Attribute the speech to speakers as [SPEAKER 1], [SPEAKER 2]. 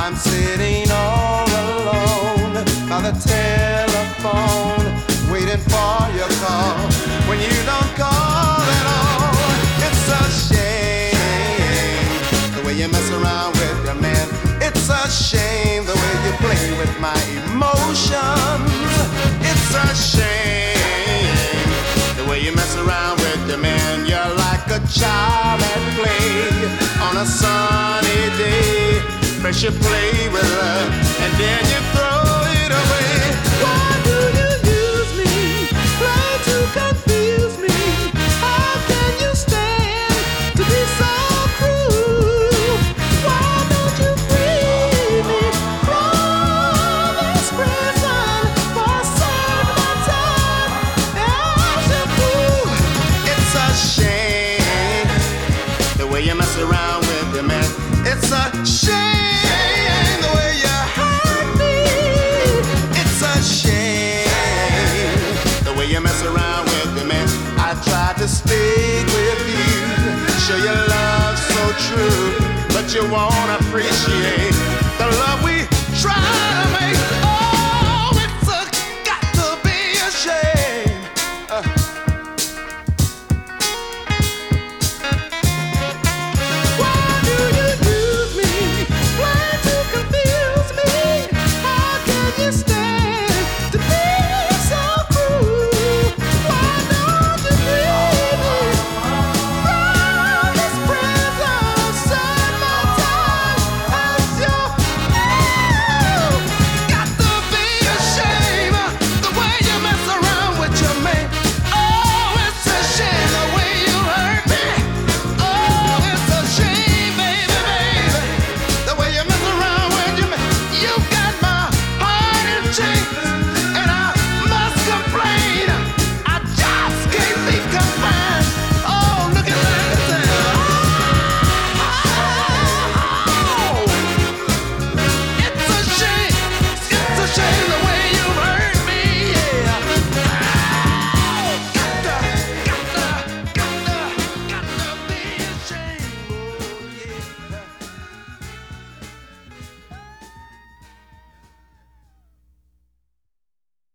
[SPEAKER 1] I'm sitting all alone by the telephone, waiting for your call. When you don't call at all, it's a shame the way you mess around with your man. It's a shame the way you play with my emotions. It's a shame the way you mess around with your man. You're like a child at play on a sunny day. First you play with her and then you throw it away. Why do you use me? Try to confuse me. How can you stand to be so cruel? Why don't you free me from this prison for a certain time? As a fool, it's a shame the way you mess around with your man. It's a shame. You mess around with me, man. I tried to stick with you, show your love so true, but you won't appreciate